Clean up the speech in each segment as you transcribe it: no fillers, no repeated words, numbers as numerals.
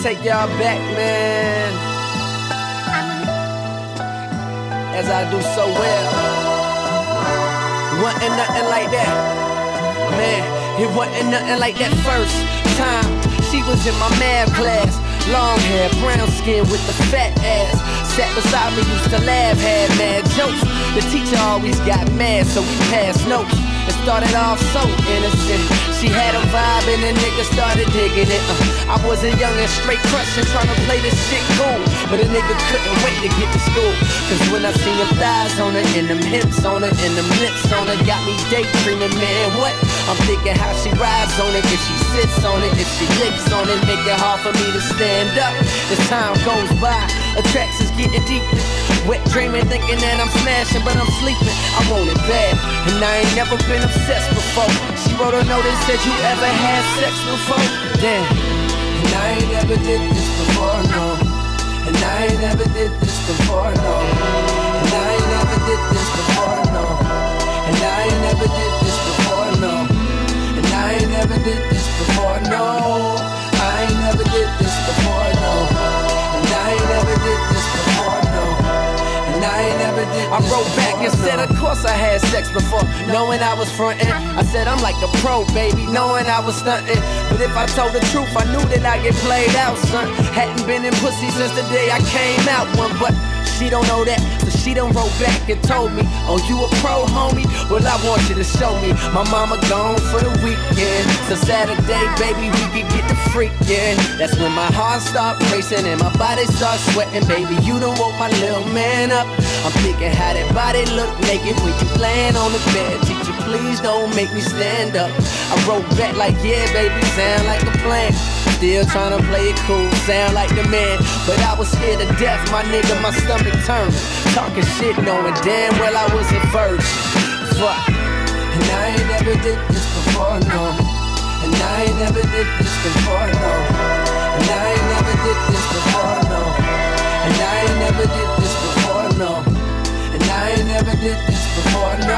take y'all back, man, as I do so well. Wasn't nothing like that, man. It wasn't nothing like that first time. She was in my math class, long hair, brown skin with the fat ass. Sat beside me, used to laugh, had mad jokes. The teacher always got mad, so we passed notes. It started off so innocent. She had a vibe and the nigga started digging it. I was a young and straight crushing, trying to play this shit cool. But a nigga couldn't wait to get to school. Cause when I seen them thighs on her, and them hips on her, and them lips on her, got me daydreaming, man, what? I'm thinking how she rides on it, if she sits on it, if she licks on it, make it hard for me to stand up. As time goes by, attraction's getting deeper. Wet dreaming, thinking that I'm smashing, but I'm sleeping. I want it bad, and I ain't never been obsessed before. She wrote a note and said, you ever had sex before? Damn. And I ain't never did this before, no. And I ain't never did this before, no. And I ain't never did this before, no. And I ain't never did this before, no. And I ain't never did this before, no. I ain't never did this before, no. And I ain't never did this before, no. And I ain't never did this. I wrote back and said, of course I had sex before, knowing I was frontin'. I said I'm like a pro, baby, knowing I was stuntin'. But if I told the truth, I knew that I'd get played out, son. Hadn't been in pussy since the day I came out one, but she don't know that, so she done wrote back and told me, oh, you a pro, homie? Well, I want you to show me. My mama gone for the weekend, so Saturday, baby, we could get the freakin'. That's when my heart start racing and my body start sweating, baby, you done woke my little man up. I'm thinking how that body look naked when you laying on the bed. Teacher, please don't make me stand up. I wrote back like, yeah, baby, sound like a plan. Still tryna play it cool, sound like the man. But I was scared to death, my nigga, my stomach turned. Talking shit, knowing damn well I was a virgin. Fuck. And I ain't never did this before, no. And I ain't never did this before, no. And I ain't never did this before, no. And I ain't never did this before, no. And I ain't never did this before, no.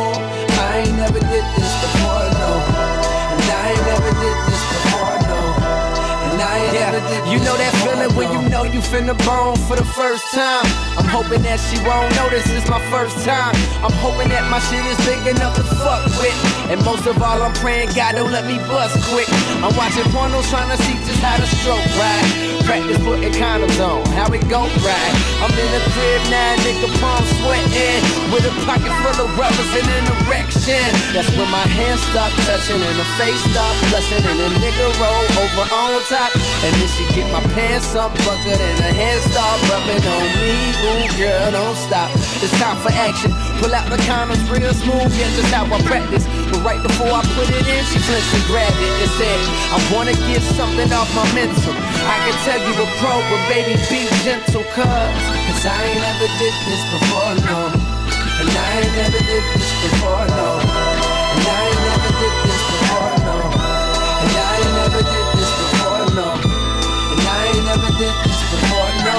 I ain't never did this before, no. And I ain't never did this before, no. And I ain't never did this. You know that feeling when you know you finna bone for the first time. I'm hoping that she won't notice it's my first time. I'm hoping that my shit is big enough to fuck with. And most of all, I'm praying God don't let me bust quick. I'm watching pornos trying to see just how to stroke right. Practice putting condoms on, how it go right. I'm in the crib now, nigga, palm sweating, with a pocket full of rubbers and an erection. That's when my hands start touching and the face start blushing and the nigga roll over on top. And then she get my pants up buckled and her hands start rubbing on me. Ooh, girl, don't stop. It's time for action. Pull out the condoms real smooth, yeah, just how I practice. But right before I put it in, she flinched and grabbed it and said, I wanna get something off my mental. I can tell you a pro, but baby, be gentle, cause I ain't never did this before, no. And I ain't never did this before, no. And I ain't never did this before, no. And I ain't never did this before, no. And I ain't never did this before, no.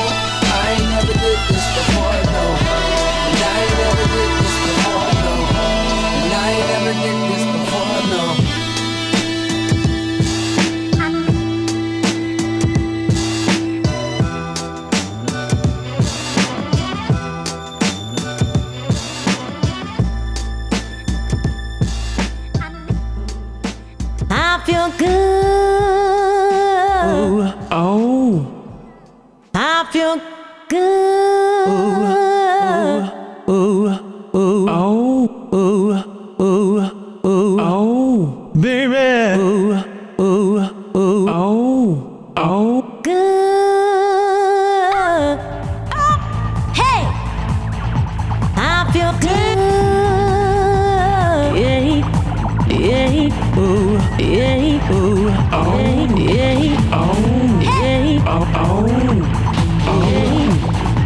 I ain't never did this before, no. And I ain't never did this before, no. And I ain't never did this before, no. I feel good. Ooh, oh. I feel good. Ooh, ooh, ooh, oh. Ooh, ooh, ooh, oh. Baby. Ooh, ooh, ooh, oh. Oh. Good. Oh, hey. I feel good. Yeah, yeah. Ooh, Yeah, ooh, oh. yeah, Oh, yeah, oh, yeah, oh, oh, oh.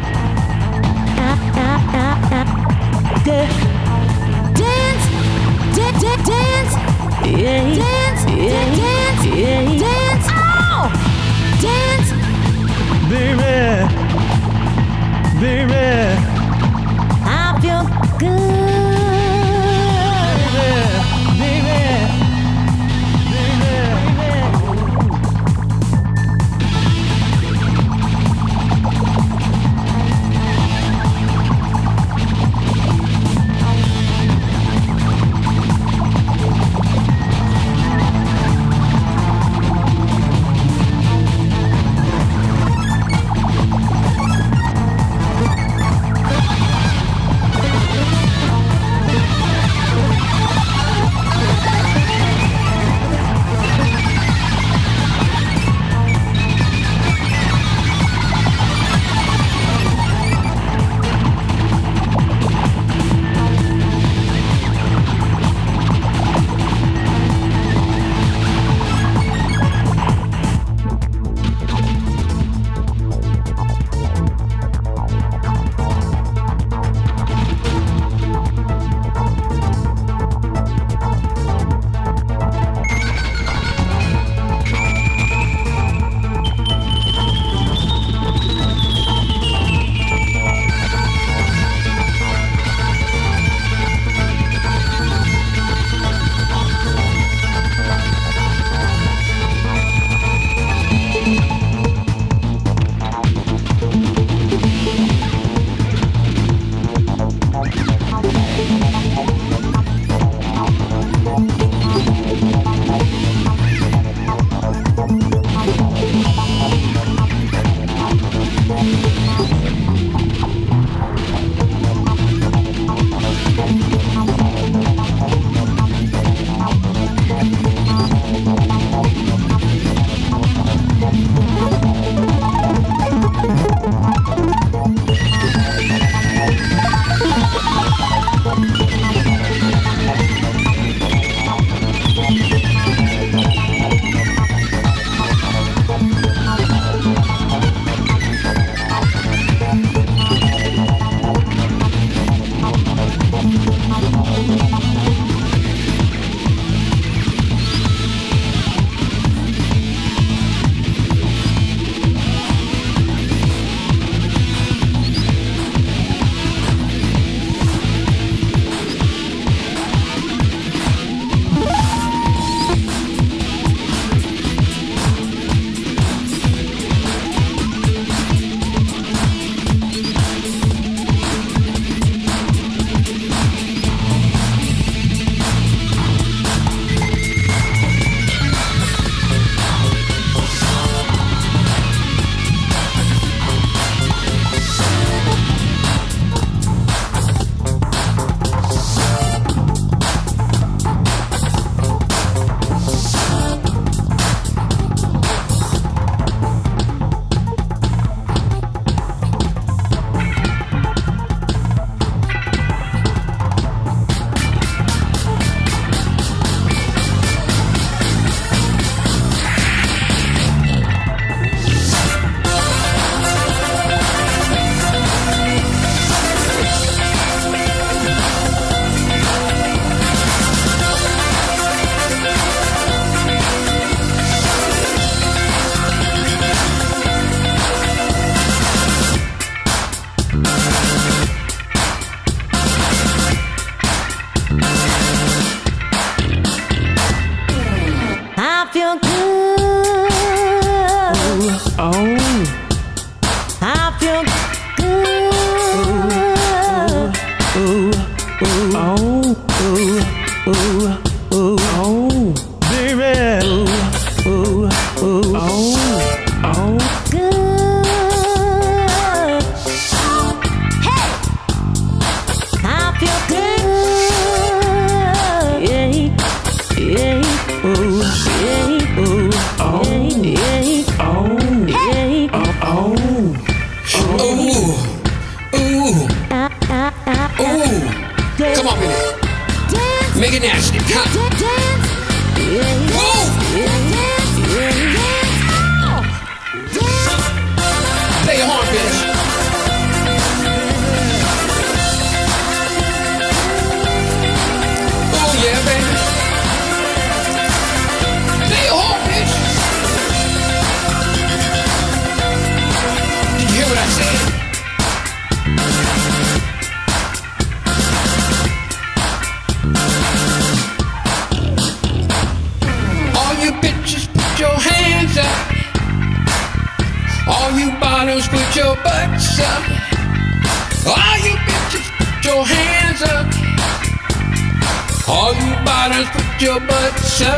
you bottoms, put your butts up. All you bitches, put your hands up. All you bottoms, put your butts up.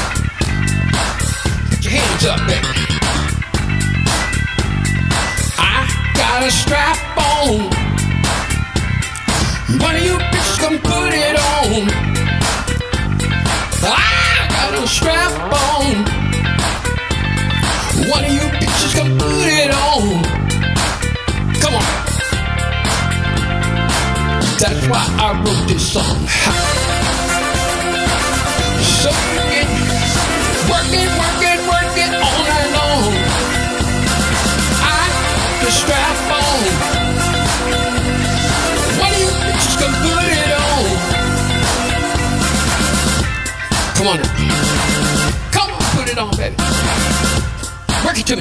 Put your hands up, baby. I got a strap on. One of you bitches come put it on. I got a strap on. One of you bitches come put it on. Come on. That's why I wrote this song. So you can work it all night long. I got the strap on. One of you bitches come put it on. Come on now. Come on, put it on, baby. Work it to me.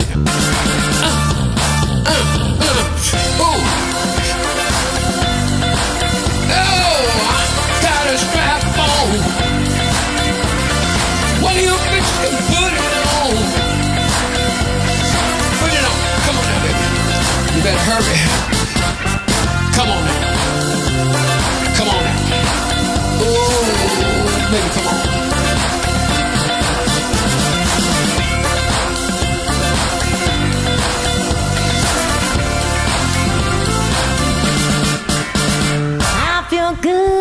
Ooh. Oh, I got a strap on. One of you bitches can put it on. Put it on. Come on now, baby. You better hurry. Come on now. Come on now. Ooh, baby, come on. I feel good.